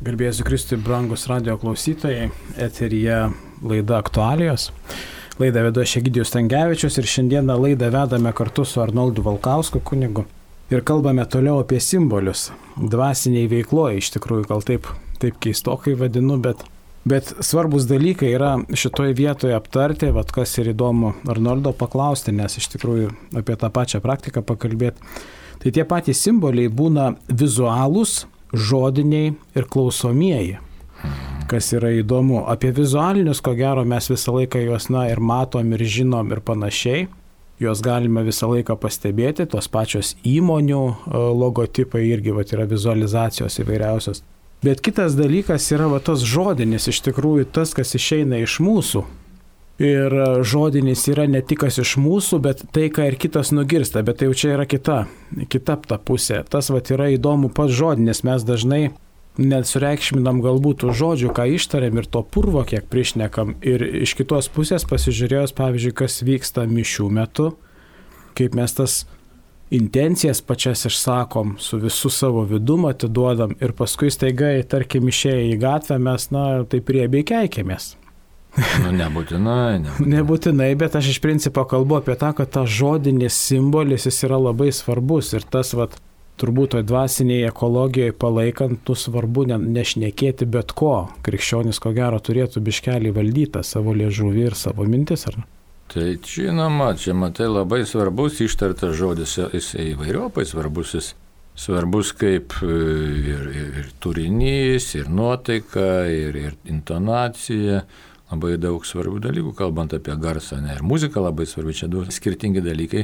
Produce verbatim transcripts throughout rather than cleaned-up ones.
Garbėsiu Kristui, brangus radio klausytojai, eteryje laida Aktualijos. Laidą vedu aš Egidijus Stankevičius ir šiandieną laidą vedame kartu su Arnoldu Valkausku kunigu. Ir kalbame toliau apie simbolius. Dvasiniai veikloje, iš tikrųjų gal taip, taip keistokai vadinu, bet, bet svarbus dalykai yra šitoje vietoje aptarti, vat kas ir įdomu Arnoldo paklausti, nes iš tikrųjų apie tą pačią praktiką pakalbėti. Tai tie patys simboliai būna vizualūs, žodiniai ir klausomieji. Kas yra įdomu, apie vizualinius, ko gero, mes visą laiką juos na, ir matom, ir žinom, ir panašiai. Juos galime visą laiką pastebėti, tos pačios įmonių logotipai irgi vat, yra vizualizacijos įvairiausios. Bet kitas dalykas yra va, tos žodinis, iš tikrųjų tas, kas išeina iš mūsų. Ir žodinis yra ne tik kas iš mūsų, bet tai, ką ir kitas nugirsta, bet tai jau čia yra kita, kita ta pusė. Tas vat yra įdomu pats žodinis, mes dažnai net sureikšminam galbūt tų žodžių, ką ištariam ir to purvo, kiek prišnekam. Ir iš kitos pusės pasižiūrėjus, pavyzdžiui, kas vyksta mišių metu, kaip mes tas intencijas pačias išsakom, su visų savo vidumu atiduodam ir paskui staiga, tarkim, išėję į gatvę, mes, na, taip riebiai keikėmės. Nu, nebūtinai, nebūtinai. Nebūtinai, bet aš iš principo kalbu apie tą, kad tas žodinis simbolis jis yra labai svarbus ir tas, vat, turbūt toj dvasiniai ekologijoje palaikant, nu svarbu ne, nešnekėti bet ko. Krikščionis, ko gero, turėtų biškelį valdytą savo liežuvį ir savo mintis, ar ne? Tai žinoma, čia matai labai svarbus ištartas žodis, jis įvairiopai svarbus, jis svarbus kaip ir, ir, ir turinys, ir nuotaika, ir, ir intonacija. Labai daug svarbių dalykų, kalbant apie garsą. Ne? Ir muzika labai svarbi, čia du skirtingi dalykai,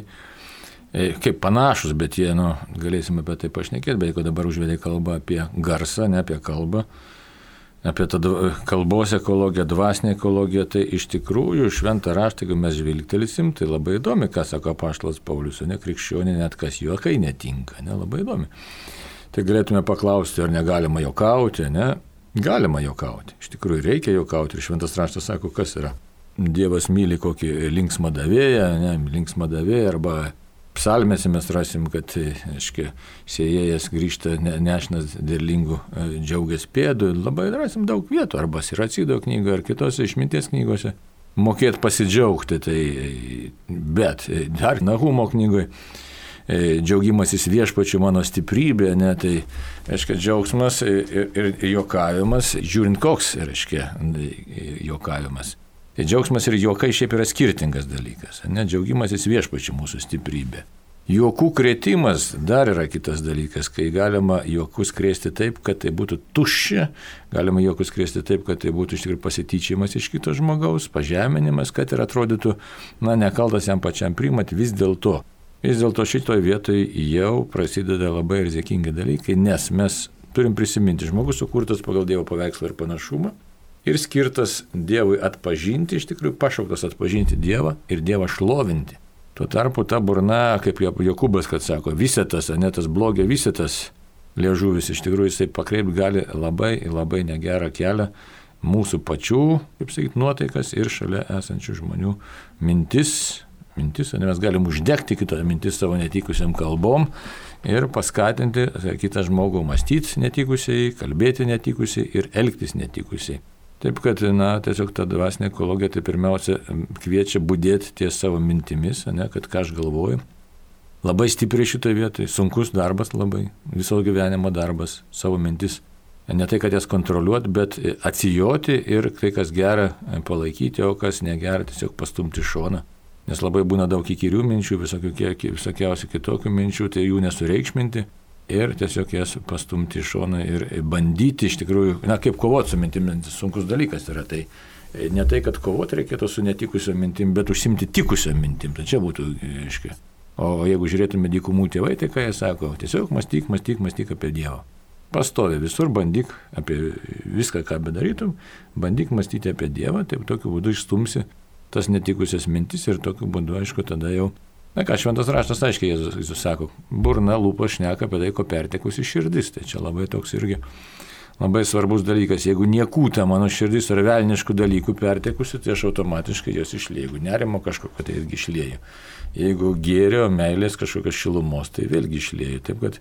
kaip panašus, bet jie, nu, galėsime apie tai pašnekėti, bet jeigu dabar užvedė kalbą apie garsą, ne apie kalbą, apie tą kalbos ekologiją, dvasinę ekologiją, tai iš tikrųjų šventą raštą, jeigu mes žvilgtelėsim, tai labai įdomi, ką sako apaštalas Paulius, ne krikščionė, net kas juokai netinka, ne, labai įdomi. Tai galėtume paklausti, ar negalima juokauti, ne? Galima juokauti. Iš tikrųjų reikia juokauti. Ir šventas raštas sako, kas yra. Dievas myli kokį linksmą davėją, ne, linksmą davėją, arba psalmėse mes rasim, kad, aiškiai, sėjėjas grįžta ne, nešinas derlingų džiaugias pėdų. Labai rasim daug vietų, arba Siracido knygoje, ar kitose išminties knygose. Mokėt pasidžiaugti, tai, bet dar Nahumo knygoje. Džiaugimasis viešpačiu mano stiprybė, ne, tai, reiškia, džiaugsmas ir, ir juokavimas, žiūrint koks, reiškia, juokavimas. Tai džiaugsmas ir juokai šiaip yra skirtingas dalykas, ne, džiaugimasis viešpačiu mūsų stiprybė. Juokų krėtimas dar yra kitas dalykas, kai galima juokus krėsti taip, kad tai būtų tuščia, galima juokus krėsti taip, kad tai būtų iš tikrųjų pasityčiamas iš kito žmogaus, pažeminimas, kad ir atrodytų, na, nekaltas jam pačiam priimati, vis dėlto. Vis dėlto šitoje vietoje jau prasideda labai rizikingi dalykai, nes mes turim prisiminti, žmogus sukurtas pagal Dievo paveikslą ir panašumą ir skirtas Dievui atpažinti, iš tikrųjų pašauktas atpažinti Dievą ir Dievą šlovinti. Tuo tarpu ta burna, kaip Jokūbas, kad sako, visetas, ne tas blogio visetas liežuvis, iš tikrųjų jisai pakreipti gali labai, labai negerą kelią mūsų pačių, kaip sakyti, nuotaikas ir šalia esančių žmonių mintis. Mintis, mes galim uždegti kitą mintis savo netikusiam kalbom ir paskatinti kitą žmogų mąstyti netikusiai, kalbėti netikusiai ir elgtis netikusiai. Taip kad, na, tiesiog ta dvasinė ekologija tai pirmiausia kviečia budėti ties savo mintimis, ne, kad ką aš galvoju. Labai stipriai šitoje vietoje, sunkus darbas labai, viso gyvenimo darbas, savo mintis. Ne tai, kad jas kontroliuoti, bet atsijoti ir tai, kas gera, palaikyti, o kas negera, tiesiog pastumti šoną. Nes labai būna daug įkyrių minčių, visokiausių kitokių minčių, tai jų nesureikšminti ir tiesiog jas pastumti į šoną ir bandyti iš tikrųjų, na kaip kovoti su mintimis, sunkus dalykas yra. Tai ne tai, kad kovoti reikėtų su netikusiom mintim, bet užsimti tikusiom mintim, tai čia būtų, aiškiai. O jeigu žiūrėtume dykumų tėvai, tai ką jie sako, tiesiog mąstyk, mąstyk, mąstyk apie Dievą. Pastovi visur, bandyk apie viską, ką bedarytum, bandyk mąstyti apie Dievą, taip tokiu būdu išstumsi tas netikusias mintis ir tokiu būdu, aišku, tada jau, na ką, šventas raštas, aiškiai, Jėzus, Jėzus sako, burna, lūpa šneka apie tai, ko pertekusi širdis, tai čia labai toks irgi labai svarbus dalykas. Jeigu niekų ta mano širdis ar velniškų dalykų pertekusi, tai aš automatiškai jos išlieju. Jeigu nerimo kažkokio, tai irgi išlieju. Jeigu gėrio, meilės, kažkokios šilumos, tai vėlgi išlieju. Taip kad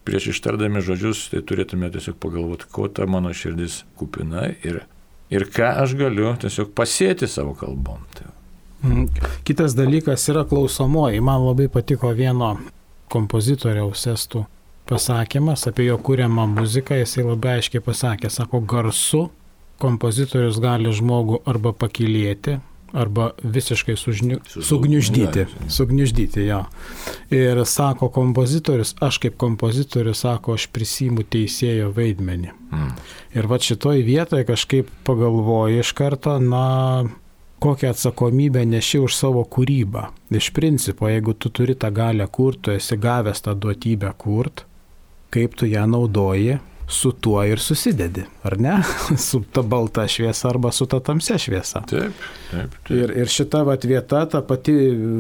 prieš ištardami žodžius, tai turėtume tiesiog pagalvoti, ko ta mano širdis kupina ir, ir ką aš galiu tiesiog pasėti savo kalbom. Tai. Kitas dalykas yra klausomoji. Man labai patiko vieno kompozitoriaus estų pasakymas apie jo kuriamą muziką. Jisai labai aiškiai pasakė, sako, garsu kompozitorius gali žmogų arba pakylėti, arba visiškai sužniu, sugniuždyti. Sugniuždyti, jo. Ir sako kompozitorius, aš kaip kompozitorius, sako, aš prisiimu teisėjo vaidmenį. Mm. Ir va šitoj vietoje kažkaip pagalvoju iš karto, na, kokią atsakomybę neši už savo kūrybą. Iš principo, jeigu tu turi tą galią kurt, tu esi gavęs tą duotybę kurt, kaip tu ją naudoji, su tuo ir susidedi, ar ne? Su ta balta šviesa arba su ta tamsia šviesa. Taip, taip, taip. Ir, ir šita vat vieta, ta pati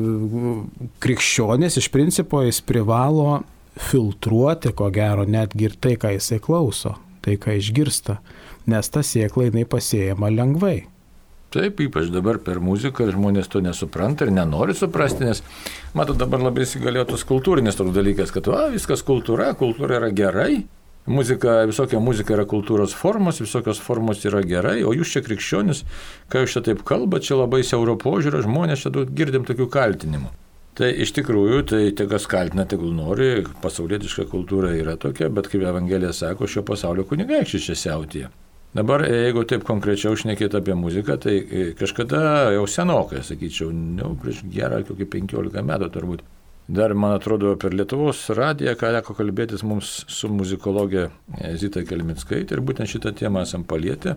krikščionis, iš principo, jis privalo filtruoti, ko gero, netgi ir tai, ką jisai klauso, tai, ką išgirsta, nes ta sėkla jinai pasėjama lengvai. Taip, ypač dabar per muziką žmonės to nesupranta ir nenori suprasti, nes, matot, dabar labai įsigalėjo tos kultūrinės toks dalykas, kad va, viskas kultūra, kultūra yra gerai, muzika, visokia muzika yra kultūros formos, visokios formos yra gerai, o jūs čia krikščionis, ką jūs čia taip kalba, čia labai siauro požiūrio, žmonės čia girdim tokių kaltinimų. Tai iš tikrųjų, tai tie, kas kaltina, tegul nori, pasaulietiška kultūra yra tokia, bet kaip Evangelija sako, šio pasaulio kunigaikščiai čia siautėja. Dabar, jeigu taip konkrečiau šnekėti apie muziką, tai kažkada jau senokai, sakyčiau, jau prieš gerą kokį penkiolika metų turbūt. Dar, man atrodo, per Lietuvos radiją, ką teko kalbėtis mums su muzikologė Zita Kelmickaitė ir būtent šitą temą esam palietę.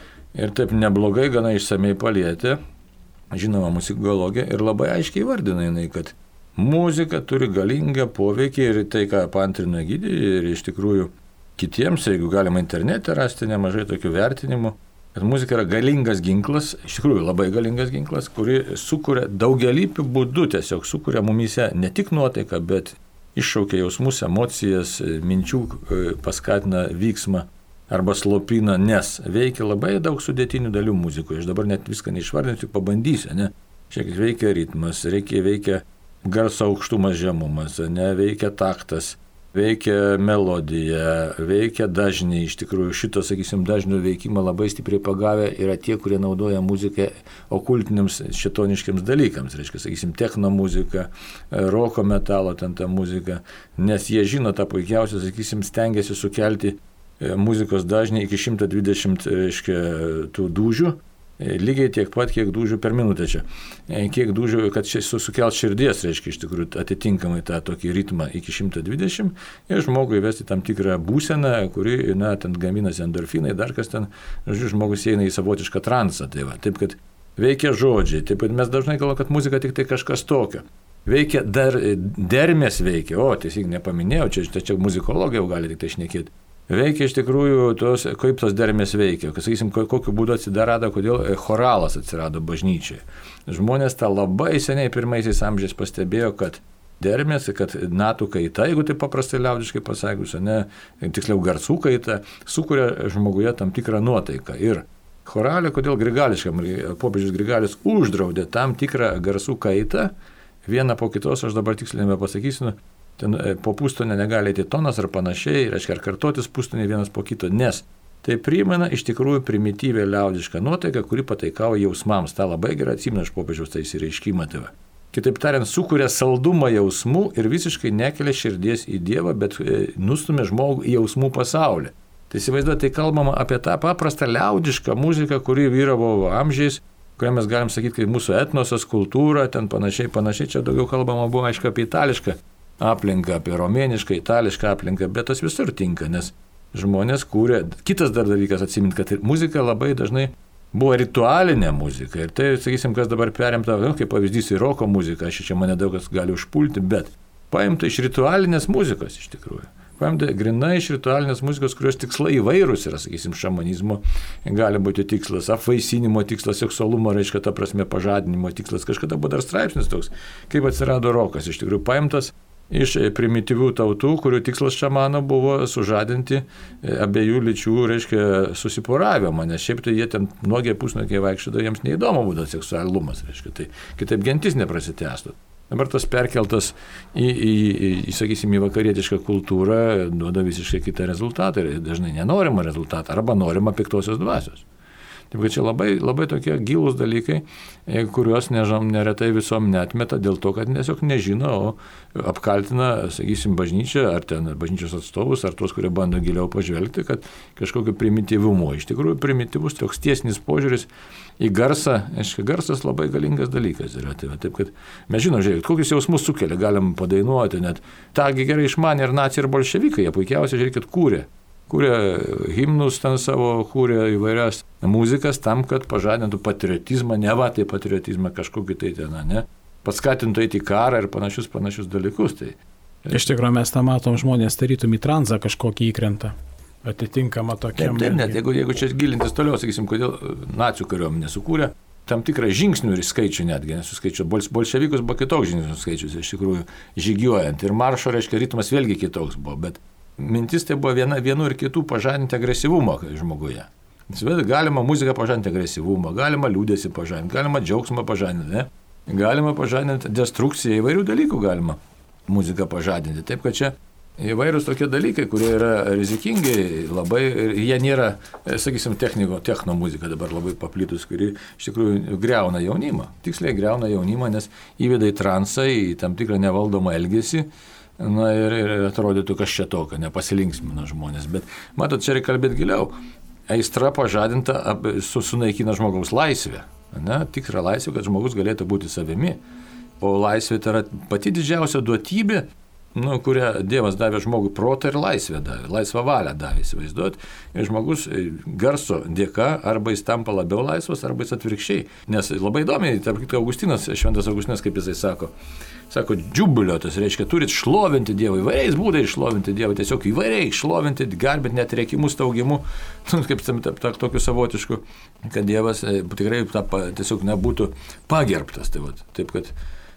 Ir taip neblogai, gana išsamei palietę, žinoma, muzikologė ir labai aiškiai vardina jinai, kad muzika turi galingą poveikį ir tai, ką paantrina Gidė, ir iš tikrųjų kitiems, jeigu galima internete rasti nemažai tokių vertinimų, kad muzika yra galingas ginklas, iš tikrųjų labai galingas ginklas, kuri sukuria daugelypių būdų, tiesiog sukuria mumyse ne tik nuotaiką, bet iššaukia jausmus, emocijas, minčių, paskatina vyksmą arba slopina, nes veikia labai daug sudėtinių dalių muzikoje. Aš dabar net viską neišvardinsiu, tik pabandysiu, ne? Šiek tiek veikia ritmas, reikia, veikia garso aukštumas, žemumas, ne, veikia taktas. Veikia melodija, veikia dažniai, iš tikrųjų šito, sakysim, dažnių veikimą labai stipriai pagavę yra tie, kurie naudoja muziką okultiniams šėtoniškiams dalykams, reiškia, sakysim, techno muzika, roko metalo ten ta muzika, nes jie žino tą puikiausią, sakysim, stengiasi sukelti muzikos dažnį iki šimtas dvidešimt, reiškia, tų dūžių. Lygiai tiek pat, kiek dūžių per minutę čia. Kiek dūžių, kad sukelt širdies, reiškia, iš tikrųjų, atitinkamai tą tokį ritmą iki šimtas dvidešimt ir žmogui įvesti tam tikrą būseną, kuri, na, ten gaminasi endorfinai, dar kas ten, žodžiu, žmogus eina į savotišką transą. Tai va, taip, kad veikia žodžiai, taip, kad mes dažnai galvojame, kad muzika tik tai kažkas tokio. Veikia dar, dermės veikia, o, tiesiog nepaminėjau, čia, čia, čia muzikologija jau gali tik tai šnekėti. Veikia iš tikrųjų, tos, kaip tos dermės veikia. Sakysim, kokiu būdu atsidarado, kodėl choralas atsirado bažnyčiai. Žmonės tą labai seniai pirmaisiais amžiais pastebėjo, kad dermės, kad natų kaita, jeigu tai paprastai liaudiškai pasakius, ne, tiksliau garsų kaita, sukuria žmoguje tam tikrą nuotaiką. Ir choralė, kodėl grigališkam, popiežius Grigalis uždraudė tam tikrą garsų kaitą, vieną po kitos, aš dabar tiksliai nepasakysiu, ten po pustonę negali eiti tonas ar panašiai, reiškia, ar kartotis pustonė vienas po kito, nes tai primena iš tikrųjų primityvę liaudišką nuotaiką, kuri pataikauja jausmams. Ta labai gerai atsimena iš popiežiaus tą įsireiškimą. Tai va. Kitaip tariant, sukuria saldumą jausmų ir visiškai nekelia širdies į Dievą, bet nustumia žmogų į jausmų pasaulį. Tai įsivaizduoju, tai kalbama apie tą paprastą liaudišką muziką, kuri vyravo amžiais, kurią mes galim sakyti, kaip mūsų etnosas, kultūra, ten panašiai, panašiai, čia daugiau kalbama buvo, aišku, apie itališką aplinką, apie romėnišką, itališką aplinką, bet tas visur tinka, nes žmonės kūrė. Kitas dar dalykas atsimint, kad muzika labai dažnai buvo ritualinė muzika. Ir tai, sakysim, kas dabar perimta, nu, kaip pavyzdys į roko muziką, aš čia mane daug kas gali užpulti, bet paimta iš ritualinės muzikos iš tikrųjų. Paimta grinai iš ritualinės muzikos, kurios tikslai įvairūs yra, sakysim, šamanizmo, gali būti tikslas, apvaisinimo tikslas, seksualumo, reiškia, ta prasme, pažadinimo tikslas. Kažkada buvo dar straipsnis toks, kaip atsirado rokas, iš tikrųjų paimtas iš primityvių tautų, kurių tikslas šamano buvo sužadinti abiejų lyčių, reiškia, susiporavimą, nes šiaip tai jie ten nuogiai pusnuogiai vaikščiodo, jiems neįdomu būtų seksualumas, reiškia, tai kitaip gentis neprasitęstų. Dabar tas perkeltas į, į, į, į sakysim, į vakarietišką kultūrą duoda visiškai kitą rezultatą ir dažnai nenorimą rezultatą arba norimą piktosios dvasios. Taip, kad čia labai, labai tokie gilūs dalykai, kuriuos nežom, neretai visom netmeta dėl to, kad tiesiog nežino, o apkaltina, sakysim, bažnyčią, ar ten bažnyčios atstovus, ar tuos, kurie bando giliau pažvelgti, kad kažkokio primityvumo. Iš tikrųjų, primityvus toks tiesnis požiūris į garsą, aiškiai, garsas labai galingas dalykas yra. Tai, taip, kad mes žinom, žiūrėkit, kokius jausmus sukelia, galim padainuoti, net tągi gerai išmanė ir naciai, ir bolševikai, jie puikiausiai, žiūrėkit, kūrė. Kūrė himnus ten savo, kūrė įvairias muzikas tam, kad pažadintų patriotizmą, ne va tai patriotizmą kažkokį tai ten, ne, paskatintų eiti į karą ir panašius, panašius dalykus. Tai. Iš tikrųjų mes tą matom, žmonės tarytum į transą kažkokį įkrenta, atitinkamą tokiam. Taip, taip, net jeigu, jeigu čia gilintis toliau, sakysim, kodėl nacių kariuomenė sukūrė tam tikrą žingsnių ir skaičių netgi, nesuskaičiu, bolševikus buvo kitoks žingsnių skaičius, iš tikrųjų, žygiuojant ir maršo, reiškia, ritmas vėlgi kitoks buvo, bet mintis tai buvo viena, vienų ir kitų pažadinti agresyvumą žmoguje. Galima muziką pažadinti agresyvumą, galima liūdėsi pažadinti, galima džiaugsmą pažadinti, ne? Galima pažadinti destrukciją, įvairių dalykų galima muziką pažadinti. Taip, kad čia įvairūs tokie dalykai, kurie yra rizikingi labai ir jie nėra, sakysim, techniko, techno muzika dabar labai paplitus, kuri iš tikrųjų greuna jaunimą. Tiksliai greuna jaunimą, nes įveda į transą, į tam tikrą nevaldomą elgesį. Na ir, ir atrodytų, kas čia tokio, nepasilinksmina žmonės. Bet, matot, čia reikia kalbėti giliau. Aistra pažadinta sunaikina žmogaus laisvę. Ne? Tikrą laisvę, kad žmogus galėtų būti savimi. O laisvė tai yra pati didžiausia duotybė, nu, kurią Dievas davė žmogui, protą ir laisvę davė, laisvą valią davė, įsivaizduot. Ir žmogus garso dėka arba jis tampa labiau laisvas, arba jis atvirkščiai. Nes labai įdomiai, tarp kitko, Augustinas, šventas Augustinas, kaip jisai sako, sako, džiubulio, tas reiškia, turit šlovinti Dievą, įvairiais būdais šlovinti Dievą, tiesiog įvairiai šlovinti, garbinti net rėkimu, staugimu, kaip tokiu savotišku, kad Dievas tikrai ta, tiesiog nebūtų pagerbtas. Tai va, taip, kad,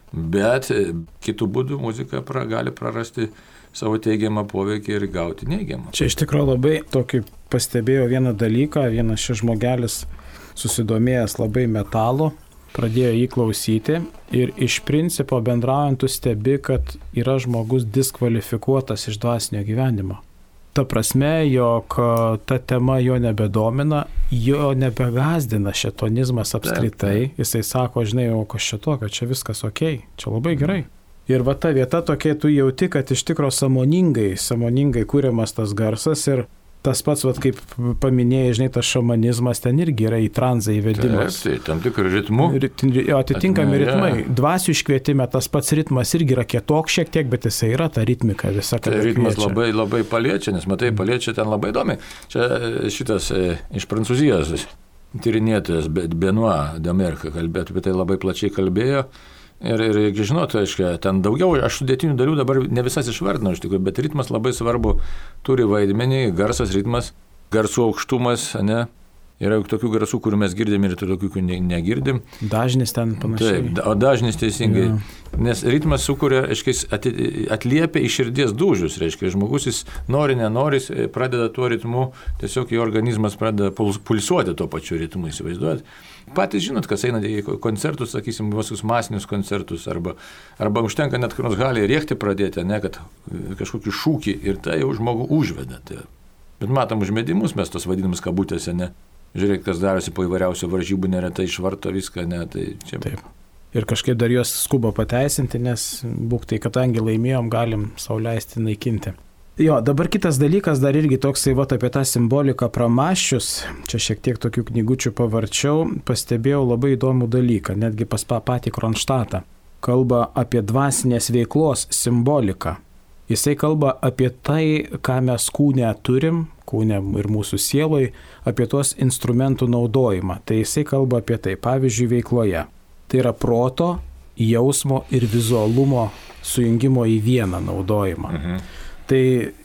bet kitų būdų muzika pra, gali prarasti savo teigiamą poveikį ir gauti neigiamą. Čia iš tikrųjų labai tokį pastebėjau vieną dalyką, vienas šis žmogelis susidomėjęs labai metalu, pradėjo jį klausyti ir iš principo bendraujant tu stebi, kad yra žmogus diskvalifikuotas iš dvasinio gyvenimo. Ta prasme, jog ta tema jo nebedomina, jo nebegazdina šėtonizmas apskritai. Jisai sako, žinai, o kas čia to, kad čia viskas okei, čia labai gerai. Ir va ta vieta tokia, tu jauti, kad iš tikro sąmoningai, sąmoningai kūriamas tas garsas ir tas pats, vat, kaip paminėjai, žinai, tas šamanizmas ten irgi yra į tranzą įvedimas. Taip, tai tam tikrų ritmų. Jo, atitinkami ritmai. Dvasių iškvietime tas pats ritmas irgi yra kitoks šiek tiek, bet jisai yra ta ritmika visa. Tai ritmas kviečia. labai, labai paliečia, nes matai, paliečia ten labai įdomiai. Čia šitas e, iš Prancūzijos tyrinėtojas Benoit Demerka kalbėjo, apie tai labai plačiai kalbėjo. Ir, ir žinot, aiškia, ten daugiau, aš sudėtinių dalių dabar ne visas išvardinau, iš tikrųjų, bet ritmas labai svarbu, turi vaidmenį, garsas, ritmas, garsų aukštumas, ne? Yra tokių garsų, kurių mes girdim ir tokių, kurių ne, negirdim. Dažnis ten panašiai. Taip, o dažnis teisingai. Ja. Nes ritmas sukuria, aiškiai, atliepia į širdies dūžius, reiškia, žmogus jis nori, nenori, pradeda tuo ritmu, tiesiog jo organizmas pradeda pulsuoti tuo pačiu ritmu, įsivaizduojat. Patys žinot, kas eina į koncertus, sakysim, visus masinius koncertus, arba, arba užtenka net kur nors gali rėkti pradėti, ne, kad kažkokį šūkį ir tai jau žmogų užveda. Tai. Bet matom užmedimus, mes tos vadinamus kabutėse, ne. Žiūrėk, kas darosi po įvairiausių varžybų, neretai išvarto viską, ne, tai čia. Taip. Ir kažkaip dar juos skuba pateisinti, nes būk tai, kadangi laimėjom, galim sau leisti naikinti. Jo, dabar kitas dalykas, dar irgi toksai, va, apie tą simboliką pramaščius, čia šiek tiek tokių knygučių pavarčiau, pastebėjau labai įdomų dalyką, netgi pas patį Kronštatą. Kalba apie dvasinės veiklos simboliką. Jisai kalba apie tai, ką mes kūne turim, kūne ir mūsų sieloj, apie tuos instrumentų naudojimą. Tai jisai kalba apie tai, pavyzdžiui, veikloje. Tai yra proto, jausmo ir vizualumo sujungimo į vieną naudojimą. Mhm. Tai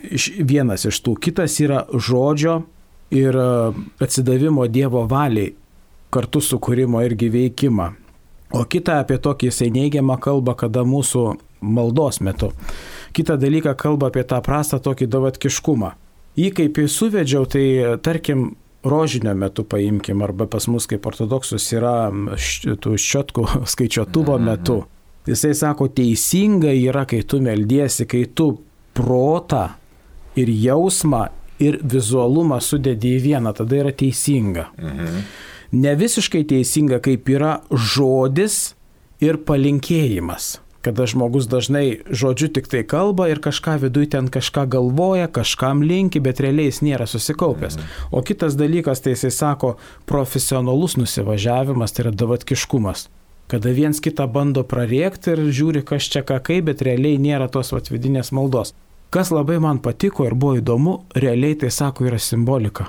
vienas iš tų. Kitas yra žodžio ir atsidavimo Dievo valiai, kartu sukūrimo irgi veikimą. O kita apie tokį jisai neigiamą kalbą, kada mūsų maldos metu. Kitą dalyką kalba apie tą prastą tokį davatkiškumą. Jį kaip jį suvedžiau, tai tarkim rožinio metu paimkim, arba pas mus kaip ortodoksus yra tų ščiotkų skaičiuotuvo metu. Jisai sako, teisinga yra, kai tu meldiesi, kai tu protą ir jausmą ir vizualumą sudedi į vieną, tada yra teisinga. Mhm. Ne visiškai teisinga, kaip yra žodis ir palinkėjimas. Kada žmogus dažnai žodžiu tik tai kalba ir kažką viduj ten kažką galvoja, kažkam linki, bet realiai jis nėra susikaupęs. Mhm. O kitas dalykas, tai jisai sako, profesionalus nusivažiavimas, tai yra davatkiškumas. Kada viens kitą bando prarėkti ir žiūri, kas čia ką kaip, bet realiai nėra tos vat vidinės maldos. Kas labai man patiko ir buvo įdomu, realiai tai sako yra simbolika.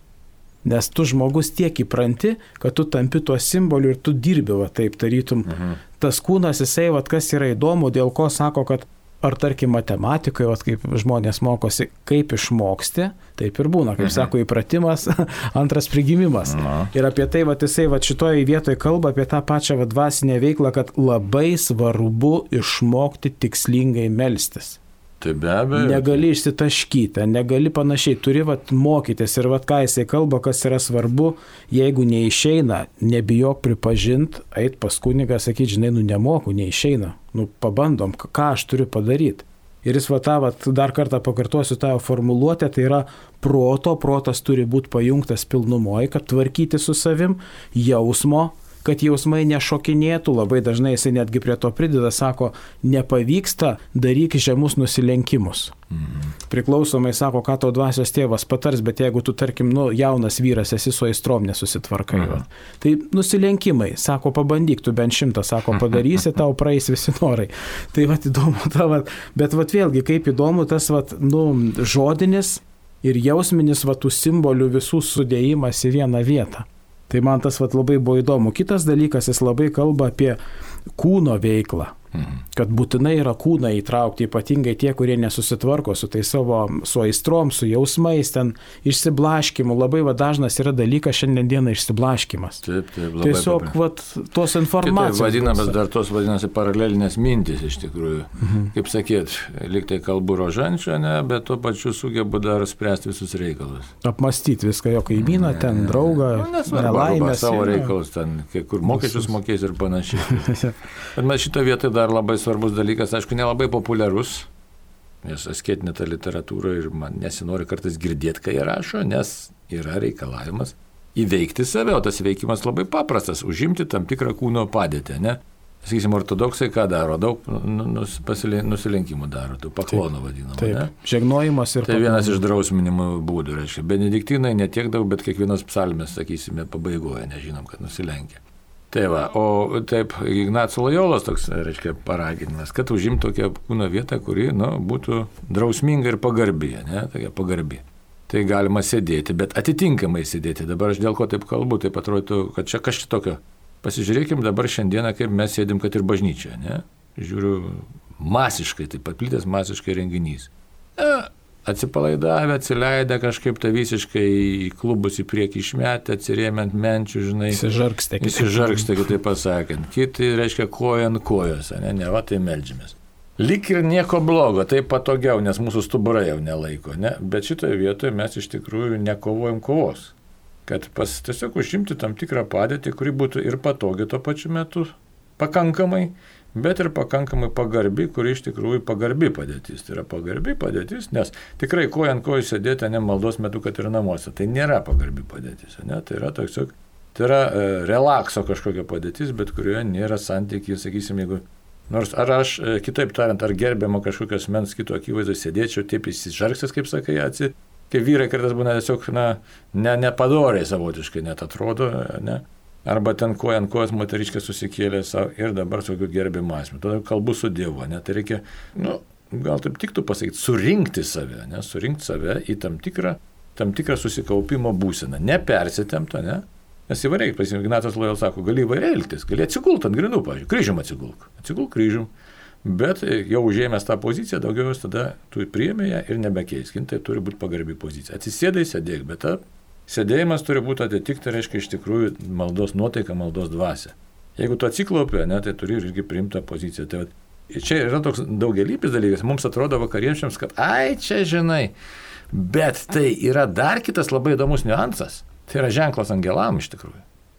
Nes tu žmogus tiek įpranti, kad tu tampi tuo simboliu ir tu dirbi, va taip tarytum. Mhm. Tas kūnas, jisai, va kas yra įdomu, dėl ko sako, kad ar tarkim matematikoje, va kaip žmonės mokosi, kaip išmoksti, taip ir būna, kaip mhm. sako, įpratimas, antras prigimimas. Mhm. Ir apie tai, va jisai, va šitoje vietoje kalba apie tą pačią va dvasinę veiklą, kad labai svarbu išmokti tikslingai melstis. Tai be abejo. Negali išsitaškyti, negali panašiai, turi vat, mokytis ir vat, ką jisai kalba, kas yra svarbu, jeigu neišeina, nebijok pripažinti, eit pas kunigą, sakyti, žinai, nu nemoku, neišeina, nu pabandom, ką aš turiu padaryti. Ir jis vat, tą, vat, dar kartą pakartosiu tą formuluotę, tai yra proto, protas turi būti pajungtas pilnumoje, kad tvarkyti su savim, jausmo, kad jausmai nešokinėtų, labai dažnai jisai netgi prie to prideda, sako, nepavyksta, daryk žemus nusilenkimus. Mhm. Priklausomai sako, ką tau dvasios tėvas patars, bet jeigu tu, tarkim, nu, jaunas vyras esi su aistrom nesusitvarkai. Mhm. Tai nusilenkimai, sako, pabandyk, tu bent šimtą, sako, padarysi, tau praeis visi norai. Tai vat įdomu, ta, vat, bet vat vėlgi, kaip įdomu tas vat, nu, žodinis ir jausminis vat, tų simbolių visų sudėjimas į vieną vietą. Tai man tas vat, labai buvo įdomu. Kitas dalykas, jis labai kalba apie kūno veiklą. Mhm. Kad būtinai yra kūną įtraukti, ypatingai tie, kurie nesusitvarko su tai savo, su aistrom, su jausmais, ten išsiblaškimu. Labai va, dažnas yra dalykas šiandien išsiblaškimas. Taip, taip, labai. Tiesiog vat, tos informacijos. Kitaip vadinamas dar tos vadinasi paralelinės mintis iš tikrųjų. Mhm. Kaip sakyt, lyg tai kalbu rožančio, ne, bet tuo pačiu sugebu dar spręsti visus reikalus. Apmastyti viską, jo kaimyną, ne, ten draugą, nu, nelaimės. Savo reikalus, ten, kur mokesčius mokės ir panašiai. Bet mes šitą vietą dar labai svarbus dalykas, aišku, nelabai populiarus, nes asketinė ta literatūra ir man nesinori kartais girdėti, kai jie rašo, nes yra reikalavimas įveikti save, o tas veikimas labai paprastas, užimti tam tikrą kūno padėtį, ne? Sakysim, ortodoksai ką daro, daug nus, nusilenkimų daro, tų paklonų vadinamų, ne? Žegnojimas ir tai paklonų. Vienas iš drausminimo būdų, reiškia, benediktinai ne tiek daug, bet kiekvienas psalmės, sakysime, pabaigoje, nežinom, kad nusilenkia. Tai va, o taip Ignaco Lojolos toks, reiškia, paraginimas, kad užimt tokią kūno vietą, kuri, nu, būtų drausminga ir pagarbi, ne, tokia pagarbi. Tai galima sėdėti, bet atitinkamai sėdėti. Dabar aš dėl ko taip kalbu, taip atrodo, kad čia kažkas tokio. Pasižiūrėkim dabar šiandieną, kaip mes sėdim, kad ir bažnyčia, ne? Žiūriu, masiškai, taip paplitęs masiškai renginys. E, atsipalaidavę, atsileidę kažkaip tai visiškai į klubus į priekį išmetę, atsirėmę ant menčių, žinai. Įsižarkstė. Įsižarkstė, kitaip pasakant. Kiti, reiškia, koja ant kojos, ne, ne, va, tai meldžiamės. Lik ir nieko blogo, tai patogiau, nes mūsų stuburai jau nelaiko, ne? Bet šitoje vietoje mes iš tikrųjų nekovojam kovos. Kad pas tiesiog užimti tam tikrą padėtį, kuri būtų ir patogi tuo pačiu metu, pakankamai, bet ir pakankamai pagarbi, kuri iš tikrųjų pagarbi padėtis. Tai yra pagarbi padėtis, nes tikrai koja ant kojų sėdėti, ne maldos metu, kad ir namuose. Tai nėra pagarbi padėtis, ne? Tai yra tiesiog, tai yra e, relakso kažkokia padėtis, bet kurioje nėra santykiai, sakysim, jeigu nors ar aš, e, kitaip tariant, ar gerbiamo kažkokios mens kito akivaizdoje sėdėčiau, taip įsižarksęs, kaip sakai, atsi, kai vyrai kartais būna tiesiog, na, ne, nepadoriai savotiškai net atrodo, ne? Arba ten koja ant kojos moteriškė susikėlė savo ir dabar su kokiu gerbiamu asmeniu. Tada kalbu su Dievu, ne? Tai reikia, nu, gal taip tiktų pasakyti, surinkti save, ne? Surinkti save į tam tikrą, tam tikrą susikaupimo būseną, nepersitemptą, ne? Nes įvairiai, pasimė, Ignatas Lojolas sako, gali įvairiai elgtis, gali atsigult ant grindų, pavyzdžiui, kryžium atsigulk, atsigulk kryžium, bet jau užėmęs tą poziciją, daugiau jos tada tu priėmė ją ir nebekeiskin, tai turi būti pagarbi pozicija. Atsisėdai, sėdėk, bet ta sėdėjimas turi būti atitikti, reiškia, iš tikrųjų maldos nuotaiką, maldos dvasią. Jeigu tu atsiklaupė, ne, tai turi irgi priimtą poziciją. Tai vat, čia yra toks daugelypis dalykas, mums atrodo vakariečiams, kad ai, čia žinai, bet tai yra dar kitas labai įdomus niuansas. Tai yra ženklas angelam iš tikrųjų.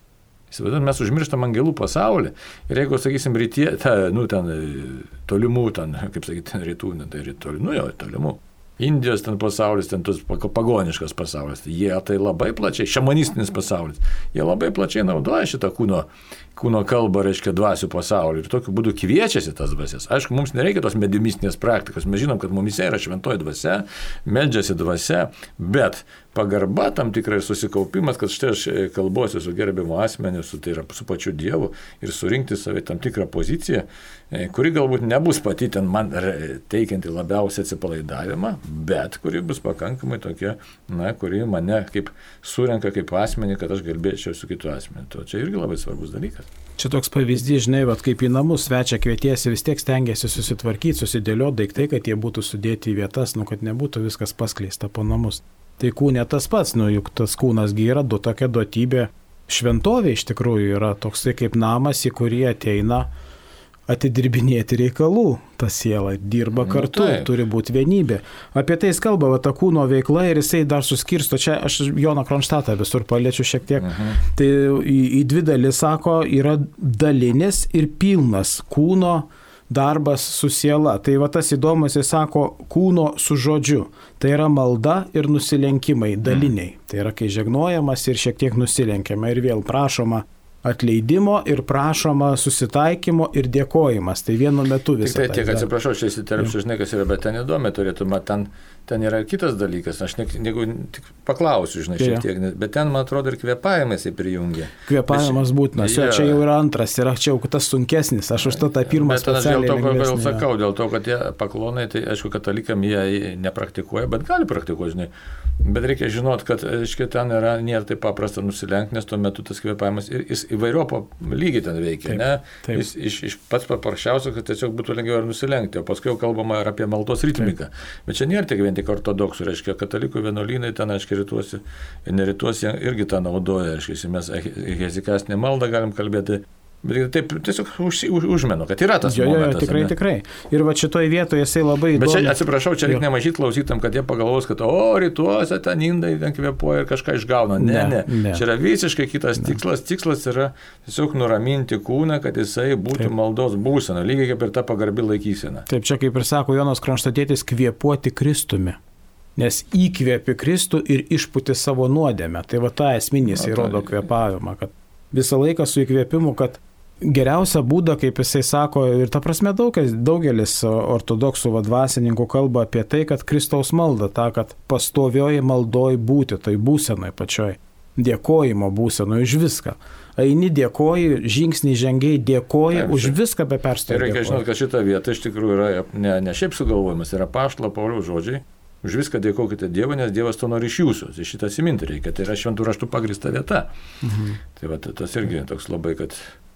Įsivaizduojam, mes užmirštam angelų pasaulį ir jeigu, sakysim, rytie, ta, nu, ten tolimų, ten, kaip sakyti, ten rytų, ne, tai tolimų, nu jo, tolimų. Indijos ten pasaulis, ten tos pagoniškas pasaulis, jie tai labai plačiai, šamanistinis pasaulis, jie labai plačiai naudoja šitą kūno, kūno kalbą, reiškia, dvasių pasaulį ir tokiu būdu kviečiasi tas dvasias. Aišku, mums nereikia tos mediumistinės praktikos, mes žinom, kad mumise yra šventoji dvasia, meldžiasi dvasia, bet pagarba tam tikrai susikaupimas, kad štai aš kalbuosiu su gerbiamu asmeniu, su, tai yra su pačiu Dievu ir surinkti savai tam tikrą poziciją, kuri galbūt nebus pati ten man teikianti labiausiai atsipalaidavimą, bet kuri bus pakankamai tokia, na, kuri mane kaip surenka kaip asmenį, kad aš kalbėčiau su kitu asmeniu. To čia irgi labai svarbus dalykas. Čia toks pavyzdys, žinai, vat, kaip į namus svečia kvietiesi, vis tiek stengiasi susitvarkyti, susidėlioti daiktai, kad jie būtų sudėti į vietas, nu, kad nebūtų viskas paskleista po namus. Tai kūne tas pats, nu, juk tas kūnasgi yra du tokia duotybė. Šventovė iš tikrųjų yra toksai kaip namas, į kurį ateina atidirbinėti reikalų. Ta siela dirba kartu, nu, turi būti vienybė. Apie tai jis kalba, va, ta kūno veikla ir jisai dar suskirsto. Čia aš Joną Kronštatą visur paliečiu šiek tiek. Uh-huh. Tai į, į dvi dalis, sako, yra dalinis ir pilnas kūno darbas su siela. Tai va tas įdomus, jis sako, kūno su žodžiu. Tai yra malda ir nusilenkimai, daliniai. Tai yra, kai žegnojamas ir šiek tiek nusilenkiama ir vėl prašoma atleidimo ir prašoma susitaikymo ir dėkojimas. Tai vienu metu visą. Tik tai tiek, atsiprašau, čia įsiterpsiu, žinai, kas yra, bet ten įdomi turėtume, ten, ten yra kitas dalykas, aš ne, jeigu tik paklausiu, žinai, šiek tiek, bet ten, man atrodo, ir kvėpavimas įprijungia. Kvėpavimas būtinas, ja, čia jau yra antras, yra čia jau tas sunkesnis, aš už to tą pirmą specialiai lengvesnį. Bet aš dėl to, kodėl sakau, dėl to, kad tie paklonai, tai aišku, katalikam jie nepraktikuoja, bet gali praktikuoti, žinai. Bet reikia žinot, kad, aiškiai, ten yra, nėra taip paprasta nusilenkti, nes tuo metu tas kvėpavimas ir jis įvairiopo lygiai ten veikia, taip, ne? Taip. Jis iš, iš pats paprasčiausias, kad tiesiog būtų lengviau ir nusilenkti, o paskui jau kalbama ir apie maldos ritmiką. Taip. Bet čia nėra tik vien tik ortodoksų, reiškia, katalikų vienuolynai ten, aiškiai, rytuose ir nerytuose irgi tą naudoja, aiškiai, mes hezikastinę maldą galim kalbėti. Bet taip tiesiog už, už, užmenu, kad yra tas jo, momentas. Jo, tikrai, ne? Tikrai. Ir va šitoje vietoje jisai labai įdomu. Bet čia, atsiprašau, čia reikia nemažyti klausytam, kad jie pagalvos, kad o, rytuose ten indai ten kvėpuoja ir kažką išgauna. Ne, ne. ne. Čia yra visiškai kitas ne. tikslas. Tikslas yra tiesiog nuraminti kūną, kad jisai būtų taip. Maldos būsena, lygiai kaip ir ta pagarbi laikysena. Taip, čia kaip ir sako Jonas Kronštatietis, kvėpuoti Kristumi. Nes įkvėpi Kristų ir išputi savo nuodėmę. Tai va ta esminis įrodo kvėpavimą, kad visą laiką su įkvėpimu, kad geriausia būda, kaip jisai sako, ir ta prasme daugas, daugelis ortodoksų vadvasininkų kalba apie tai, kad Kristaus malda, ta, kad pastovioji maldoj būti, tai būsenoj pačioj, dėkojimo būsenoj už viską. Eini dėkoji, žingsnį žengiai, dėkoji už viską be perstojo. Reikia žinoti, kad šita vieta iš tikrųjų yra ne, ne šiaip sugalvojimas, yra apaštalo Pauliaus žodžiai. Už viską dėkokite Dievui, nes Dievas to nori iš jūsų. Tai šitą atsiminti reikia, tai yra šventų raštų pagrįsta vieta. Mhm. Tai va, tas irgi toks labai, kad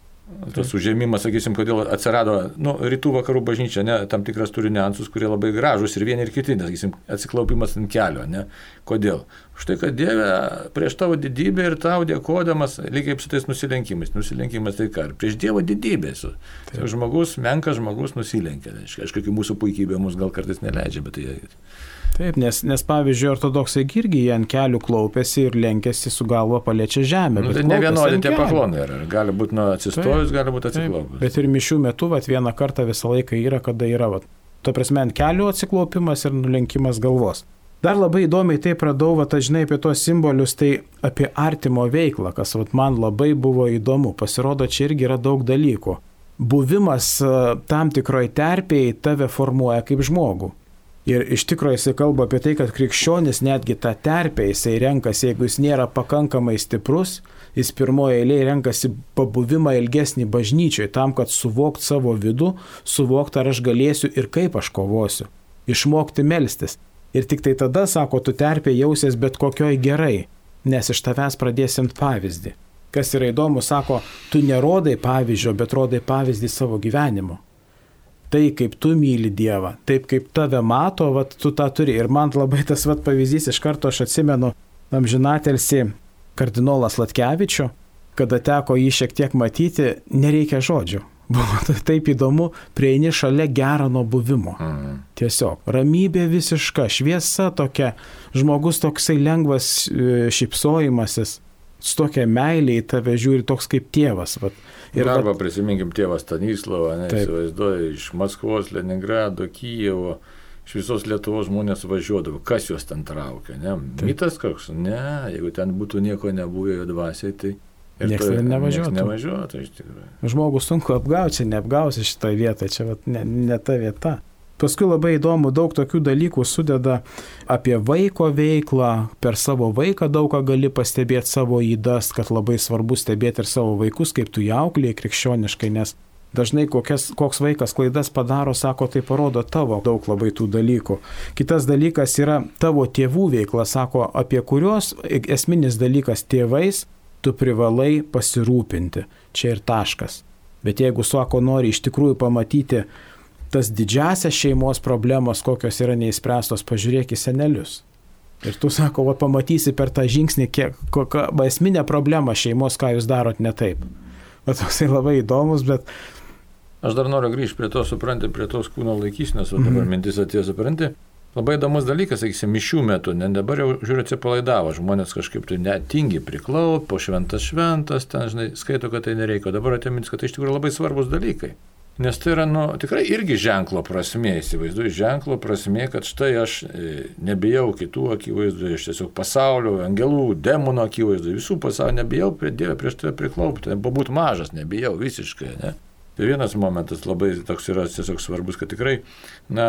tas užėmimas, sakysim, kodėl atsirado, nu, rytų vakarų bažnyčia, ne, tam tikras turi niuansus, kurie labai gražus ir vieni ir kiti, nes, sakysim, atsiklaupimas ant kelio, ne. Kodėl? Štai, kad Dieve prieš tavo didybę ir tau dėkodamas, lygiai su tais nusilenkimais. Nusilenkimas tai ką? Prieš Dievo didybę esu. Tai žmogus, menkas žmogus nusilenkia. Aišku, mūsų puikybė mums gal kartais neleidžia, bet tai... Taip, nes, nes pavyzdžiui, ortodoksai irgi jie ant kelių klaupėsi ir lenkėsi su galva paliečia žemę. Nu, tai ne vienodi tie paklonai yra. Gali būti nuo atsistojus, taip, gali būti atsiklaupus. Bet ir mišių metu, vat, vieną kartą visą laiką yra, kada yra, vat, to prasme, ant kelių atsiklaupimas ir nulenkimas galvos. Dar labai įdomiai taip radau, vat, žinai, apie tuos simbolius, tai apie artimo veiklą, kas vat, man labai buvo įdomu. Pasirodo, čia irgi yra daug dalykų. Buvimas tam tikroj terpėje tave formuoja kaip žmogų. Ir iš tikrųjų jisai kalba apie tai, kad krikščionis netgi tą terpę jisai renkasi, jeigu jis nėra pakankamai stiprus, jis pirmoje eilėje renkasi pabuvimą ilgesnį bažnyčiai, tam, kad suvokt savo vidų, suvokt, ar aš galėsiu ir kaip aš kovosiu, išmokti melstis. Ir tik tai tada, sako, tu terpė jausies bet kokioj gerai, nes iš tavęs pradėsimt pavyzdį. Kas yra įdomu, sako, tu nerodai pavyzdžio, bet rodai pavyzdį savo gyvenimo. Tai, kaip tu myli Dievą, taip, kaip tave mato, vat, tu tą turi. Ir man labai tas vat, pavyzdys, iš karto aš atsimenu amžinatelsi kardinolas Latkevičių, kada teko jį šiek tiek matyti, nereikia žodžių. Buvo taip įdomu, prieini šalia gero nuo buvimo. Mhm. Tiesiog, ramybė visiška, šviesa tokia, žmogus toksai lengvas šypsojimasis, su tokia meilė į tave žiūri, toks kaip tėvas. Vat. Ir arba vat... prisiminkim tėvą Stanislavą, neįsivaizduoju, iš Maskvos, Leningrado, Kijevo, iš visos Lietuvos žmonės važiuodavo. Kas juos ten traukia? Ne? Mitas koks? Ne, jeigu ten būtų nieko nebuvę jo dvasiai, tai... Ir niekas to, nevažiuotų. Niekas nevažiuotų, iš tikrųjų. Žmogus sunku apgauti, čia neapgausi šitoje vietoje, čia vat, ne, ne ta vieta. Paskui labai įdomu, daug tokių dalykų sudeda apie vaiko veiklą, per savo vaiką daug ką gali pastebėti savo įdas, kad labai svarbu stebėti ir savo vaikus, kaip tu jį auklėjai krikščioniškai, nes dažnai kokias, koks vaikas klaidas padaro, sako, tai parodo tavo daug labai tų dalykų. Kitas dalykas yra tavo tėvų veikla, sako, apie kurios esminis dalykas tėvais tu privalai pasirūpinti. Čia ir taškas. Bet jeigu, sako, nori iš tikrųjų pamatyti tas didžiasias šeimos problemas, kokios yra neįspręstos, pažiūrėk į senelius. Ir tu, sako, va, pamatysi per tą žingsnį, kiek, kokia esminė problema šeimos, ką jūs darot ne taip. Va, toksai labai įdomus, bet... Aš dar noriu grįžti prie to, supranti, prie tos kūno laikysinės, o dabar mm-hmm. mintis atėjo, supranti. Labai įdomus dalykas, sakysim, mišių metu, ne dabar jau, žiūrėjau, atsipalaidavo, žmonės kažkaip tai netingi priklaut, po šventas šventas, ten, žinai, skaito, kad tai nereikia, o dabar atėjo mintis, kad tai iš tikrųjų labai svarbus dalykai. Nes tai yra, nu, tikrai irgi ženklo prasmė, įsivaizduoju, ženklo prasmė, kad štai aš nebijau kitų akivaizdų, aš tiesiog pasaulio, angelų, demonų akivaizdų, visų pasaulio nebijau prie Dievą, prieš tave priklaupti, pabūt mažas, nebijau visiškai, ne. Tai vienas momentas labai toks yra tiesiog svarbus, kad tikrai, na,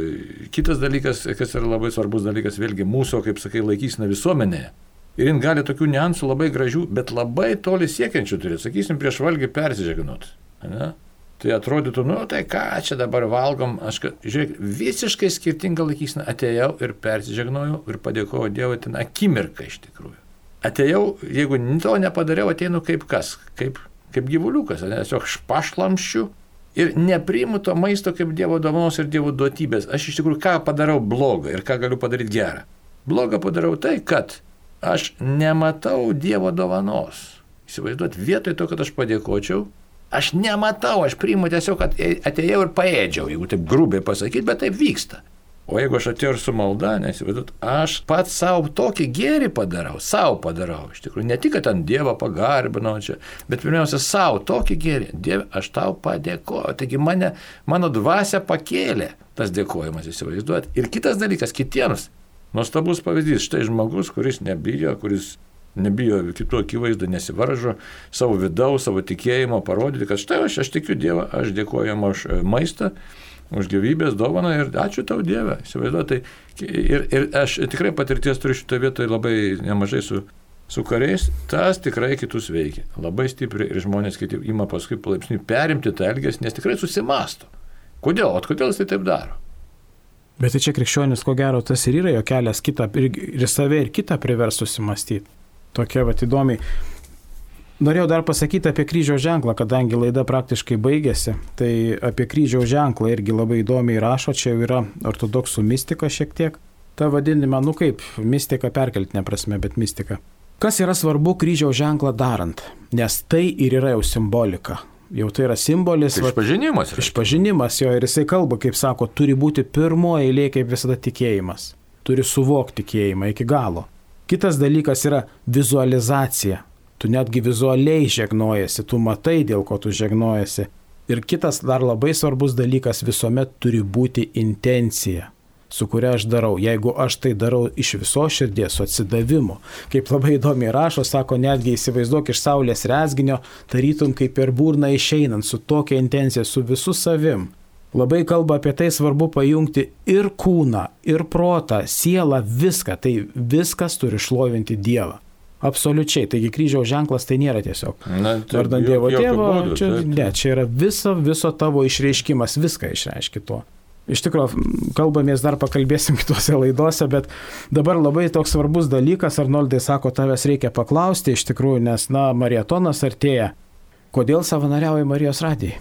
kitas dalykas, kas yra labai svarbus dalykas, vėlgi mūsų, kaip sakai, laikysena visuomenėje. Ir jin gali tokių niuansų labai gražių, bet labai toli siekiančių turėti, sakysim, prieš valgį persižegnot. Ne? Tai atrodytų, nu, tai ką čia dabar valgom, aš, žiūrėk, visiškai skirtingą laikyseną atėjau ir persižegnojau ir padėkojau Dievui ten akimirką iš tikrųjų. Atėjau, jeigu to nepadariau, ateinu kaip kas, kaip kaip gyvuliukas, tiesiog pašlamščiu ir nepriimu to maisto kaip Dievo dovanos ir Dievo duotybės. Aš iš tikrųjų ką padarau blogą ir ką galiu padaryti gerą. Blogą padarau tai, kad aš nematau Dievo dovanos. Įsivaizduot, vietoj to, kad aš padėkočiau, aš nematau, aš priimu tiesiog, kad atėjau ir paėdžiau, jeigu taip grubiai pasakyti, bet taip vyksta. O jeigu aš atėjau ir su malda, nesivaizduot, aš pats savo tokį gėrį padarau, savo padarau, iš tikrųjų, ne tik, kad ant Dievą pagarbinau čia, bet pirmiausia, savo tokį gėrį, Dieve, aš tau padėkoju, taigi mane, mano dvasia pakėlė tas dėkojimas, įsivaizduot. Ir kitas dalykas, kitiems, nuostabus pavyzdys, štai žmogus, kuris nebijo, kuris nebijo kitų akivaizdų, nesivaržo savo vidaus, savo tikėjimo parodyti, kad štai aš, aš tikiu Dievą, aš dėkoju jam už maistą, už gyvybės dovaną ir ačiū tau Dieve. Įsivaizduoju, tai ir, ir aš tikrai patirties turiu šitoje vietoje labai nemažai su, su kariais, tas tikrai kitus veikia. Labai stipriai ir žmonės kiti ima paskui palaipsniui perimti tą elgesį, nes tikrai susimasto. Kodėl? O kodėl jis tai taip daro? Bet tai čia krikščionis, ko gero, tas ir yra jo kelias kitą, ir, ir save, ir kitą privers susimastyti. Tokia vat įdomiai. Norėjau dar pasakyti apie kryžiaus ženklą, kadangi laida praktiškai baigėsi, tai apie kryžiaus ženklą irgi labai įdomiai rašo, čia jau yra ortodoksų mistika šiek tiek. Ta vadinima, nu kaip, mistika perkeltinė prasme, bet mistika. Kas yra svarbu kryžiaus ženklą darant? Nes tai ir yra jau simbolika. Jau tai yra simbolis. Tai išpažinimas. Va, išpažinimas jo ir jisai kalba, kaip sako, turi būti pirmoji eilė kaip visada tikėjimas. Turi suvokti tikėjimą iki galo. Kitas dalykas yra vizualizacija. Tu netgi vizualiai žegnojasi, tu matai, dėl ko tu žegnojasi. Ir kitas dar labai svarbus dalykas, visuomet turi būti intencija, su kuria aš darau. Jeigu aš tai darau iš visos širdies, su atsidavimu, kaip labai įdomiai rašo, sako, netgi įsivaizduok iš saulės rezginio, tarytum kaip per burną išeinant, su tokia intencija, su visu savim. Labai kalba apie tai, svarbu pajungti ir kūną, ir protą, sielą, viską. Tai viskas turi šlovinti Dievą. Absoliučiai, taigi kryžiaus ženklas tai nėra tiesiog. Vardant Dievo Tėvo, čia, ne, čia yra viso, viso tavo išreiškimas, viską išreiški to. Iš tikrųjų, kalbamės dar pakalbėsim kitose laidose, bet dabar labai toks svarbus dalykas, Arnoldai sako, tavęs reikia paklausti, iš tikrųjų, nes, na, maratonas artėja. Kodėl savanoriauji Marijos radijai?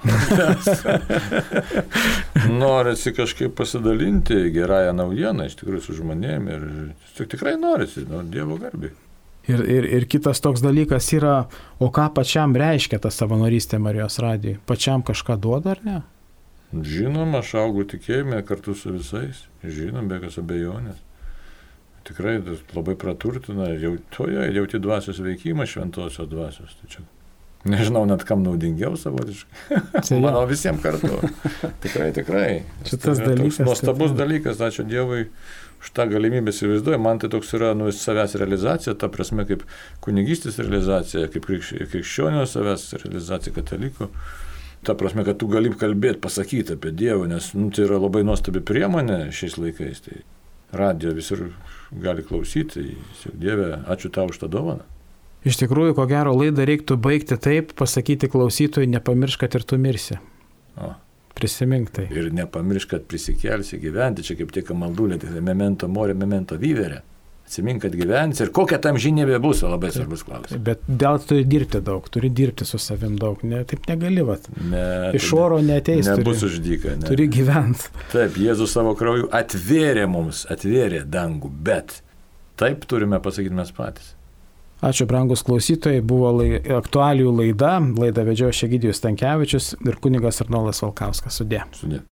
Norisi kažkaip pasidalinti gerąją naujieną, iš tikrųjų, su žmonėm ir tikrai norisi, nu, Dievo garbei. Ir, ir, ir kitas toks dalykas yra, o ką pačiam reiškia ta savanorystė Marijos radijai? Pačiam kažką duoda ar ne? Žinoma, aš augu tikėjime kartu su visais. Žinom, be jokios abejonės. Tikrai labai praturtina, jau toje jauti dvasios veikimą, šventosios dvasios. Tai čia, nežinau, net kam naudingiau savotiškai. Manau, visiems kartu. Tikrai, tikrai. Šitas dalykas. Nuostabus dalykas, ačiū Dievui už tą galimybę įsivaizduoju. Man tai toks yra nu, savęs realizacija, ta prasme kaip kunigystės realizacija, kaip krikščionio savęs realizacija katalikų. Ta prasme, kad tu gali kalbėti, pasakyti apie Dievą, nes nu, tai yra labai nuostabi priemonė šiais laikais. Tai radio visur gali klausyti. Dieve, ačiū tau už tą dovaną. Iš tikrųjų, ko gero laidą reiktų baigti taip, pasakyti klausytojui, nepamiršk, kad ir tu mirsi. O. Prisimink tai. Ir nepamiršk, kad prisikelsi gyventi. Čia kaip tik maldulė, tai memento more, memento vivere. Atsimink, kad gyvensi ir kokia tam žinybė bus, labai svarbus klausimas. Bet dėl to turi dirbti daug, turi dirbti su savim daug. Ne, taip negali, vat. Ne, iš oro neateis. Nebus uždyka. Ne. Turi gyventi. Taip, Jėzus savo krauju atvėrė mums, atvėrė dangų, bet taip turime pasakyti mes patys. Ačiū, brangus klausytojai, buvo lai, aktualijų laida, laidą vedžiojo Egidijus Stankevičius ir kunigas Arnoldas Valkauskas. Sudė. Sudė.